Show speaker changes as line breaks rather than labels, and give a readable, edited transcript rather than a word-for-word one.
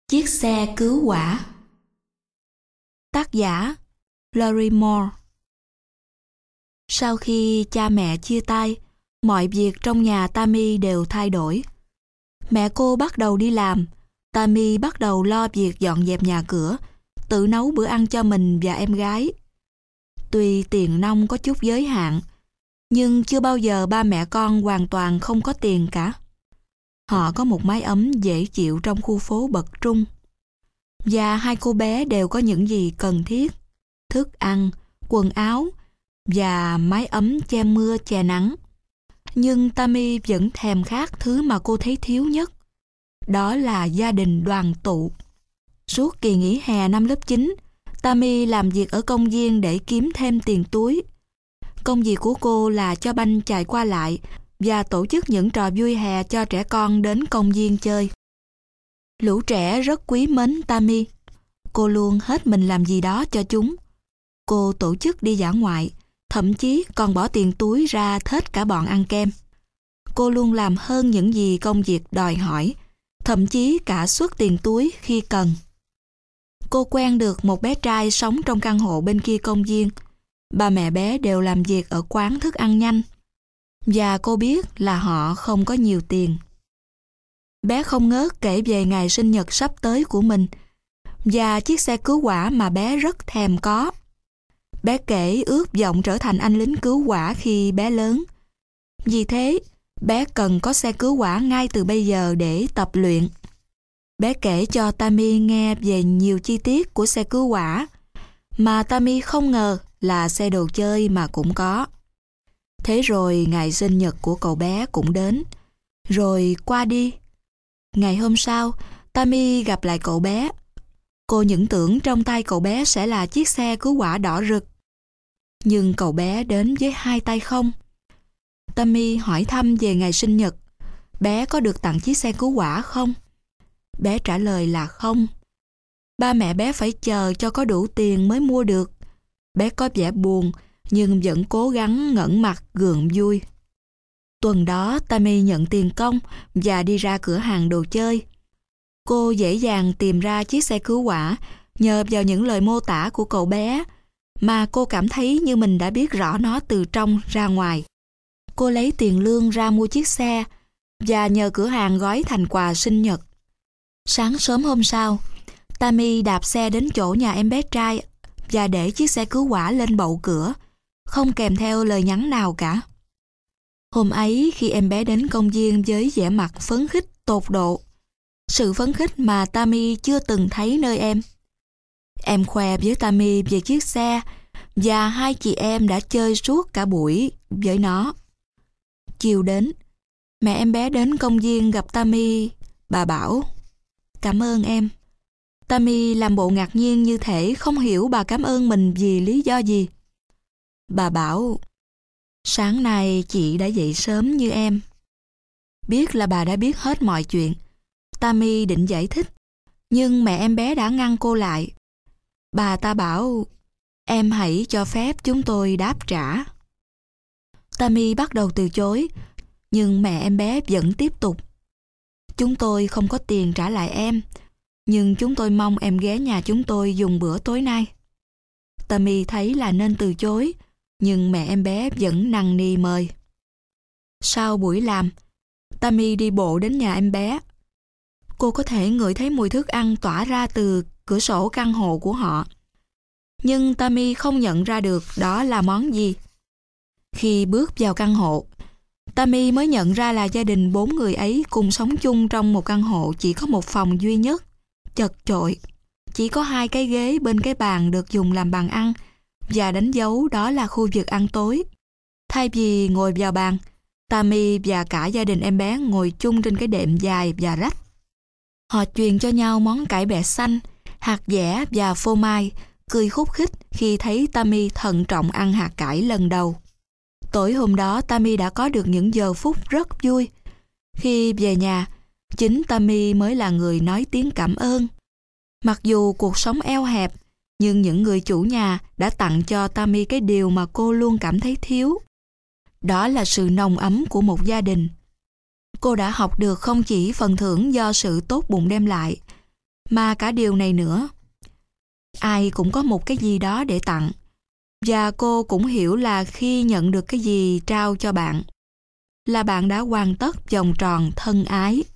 Chiếc xe cứu hỏa. Tác giả Lori Moore. Sau khi cha mẹ chia tay, mọi việc trong nhà Tammy đều thay đổi. Mẹ cô bắt đầu đi làm, Tammy bắt đầu lo việc dọn dẹp nhà cửa, tự nấu bữa ăn cho mình và em gái. Tuy tiền nong có chút giới hạn, nhưng chưa bao giờ ba mẹ con hoàn toàn không có tiền cả. Họ có một mái ấm dễ chịu trong khu phố bậc trung. Và hai cô bé đều có những gì cần thiết: thức ăn, quần áo và mái ấm che mưa che nắng. Nhưng Tammy vẫn thèm khát thứ mà cô thấy thiếu nhất. Đó là gia đình đoàn tụ. Suốt kỳ nghỉ hè năm lớp 9, Tammy làm việc ở công viên để kiếm thêm tiền túi. Công việc của cô là cho banh chạy qua lại và tổ chức những trò vui hè cho trẻ con đến công viên chơi. Lũ trẻ rất quý mến Tammy. Cô luôn hết mình làm gì đó cho chúng. Cô tổ chức đi dã ngoại, thậm chí còn bỏ tiền túi ra thết cả bọn ăn kem. Cô luôn làm hơn những gì công việc đòi hỏi, thậm chí cả suất tiền túi khi cần. Cô quen được một bé trai sống trong căn hộ bên kia công viên. Ba mẹ bé đều làm việc ở quán thức ăn nhanh, và cô biết là họ không có nhiều tiền. Bé không ngớt kể về ngày sinh nhật sắp tới của mình và chiếc xe cứu hỏa mà bé rất thèm có. Bé kể ước vọng trở thành anh lính cứu hỏa khi bé lớn. Vì thế, bé cần có xe cứu hỏa ngay từ bây giờ để tập luyện. Bé kể cho Tammy nghe về nhiều chi tiết của xe cứu hỏa mà Tammy không ngờ là xe đồ chơi mà cũng có. Thế rồi ngày sinh nhật của cậu bé cũng đến, rồi qua đi. Ngày hôm sau, Tammy gặp lại cậu bé. Cô những tưởng trong tay cậu bé sẽ là chiếc xe cứu hỏa đỏ rực. Nhưng cậu bé đến với hai tay không. Tammy hỏi thăm về ngày sinh nhật. Bé có được tặng chiếc xe cứu hỏa không? Bé trả lời là không. Ba mẹ bé phải chờ cho có đủ tiền mới mua được. Bé có vẻ buồn, nhưng vẫn cố gắng ngẩng mặt gượng vui. Tuần đó, Tammy nhận tiền công và đi ra cửa hàng đồ chơi. Cô dễ dàng tìm ra chiếc xe cứu hỏa nhờ vào những lời mô tả của cậu bé, mà cô cảm thấy như mình đã biết rõ nó từ trong ra ngoài. Cô lấy tiền lương ra mua chiếc xe và nhờ cửa hàng gói thành quà sinh nhật. Sáng sớm hôm sau, Tammy đạp xe đến chỗ nhà em bé trai và để chiếc xe cứu hỏa lên bậu cửa, không kèm theo lời nhắn nào cả. Hôm ấy, khi em bé đến công viên với vẻ mặt phấn khích tột độ, sự phấn khích mà Tammy chưa từng thấy nơi em. Em khoe với Tammy về chiếc xe và hai chị em đã chơi suốt cả buổi với nó. Chiều đến, mẹ em bé đến công viên gặp Tammy. Bà bảo: "Cảm ơn em." Tammy làm bộ ngạc nhiên như thể không hiểu bà cảm ơn mình vì lý do gì. Bà bảo: "Sáng nay chị đã dậy sớm như em." Biết là bà đã biết hết mọi chuyện, Tammy định giải thích, nhưng mẹ em bé đã ngăn cô lại. Bà ta bảo: "Em hãy cho phép chúng tôi đáp trả." Tammy bắt đầu từ chối, nhưng mẹ em bé vẫn tiếp tục: "Chúng tôi không có tiền trả lại em, nhưng chúng tôi mong em ghé nhà chúng tôi dùng bữa tối nay." Tammy thấy là nên từ chối, nhưng mẹ em bé vẫn năn nỉ mời. Sau buổi làm, Tammy đi bộ đến nhà em bé. Cô có thể ngửi thấy mùi thức ăn tỏa ra từ cửa sổ căn hộ của họ. Nhưng Tammy không nhận ra được đó là món gì. Khi bước vào căn hộ, Tammy mới nhận ra là gia đình 4 người ấy cùng sống chung trong một căn hộ chỉ có một phòng duy nhất, chật chội. Chỉ có 2 cái ghế bên cái bàn được dùng làm bàn ăn và đánh dấu đó là khu vực ăn tối. Thay vì ngồi vào bàn, Tammy và cả gia đình em bé ngồi chung trên cái đệm dài và rách. Họ truyền cho nhau món cải bẹ xanh, hạt dẻ và phô mai, cười khúc khích khi thấy Tammy thận trọng ăn hạt cải lần đầu. Tối hôm đó, Tammy đã có được những giờ phút rất vui. Khi về nhà, chính Tammy mới là người nói tiếng cảm ơn. Mặc dù cuộc sống eo hẹp, nhưng những người chủ nhà đã tặng cho Tammy cái điều mà cô luôn cảm thấy thiếu. Đó là sự nồng ấm của một gia đình. Cô đã học được không chỉ phần thưởng do sự tốt bụng đem lại, mà cả điều này nữa. Ai cũng có một cái gì đó để tặng, và cô cũng hiểu là khi nhận được cái gì trao cho bạn, là bạn đã hoàn tất vòng tròn thân ái.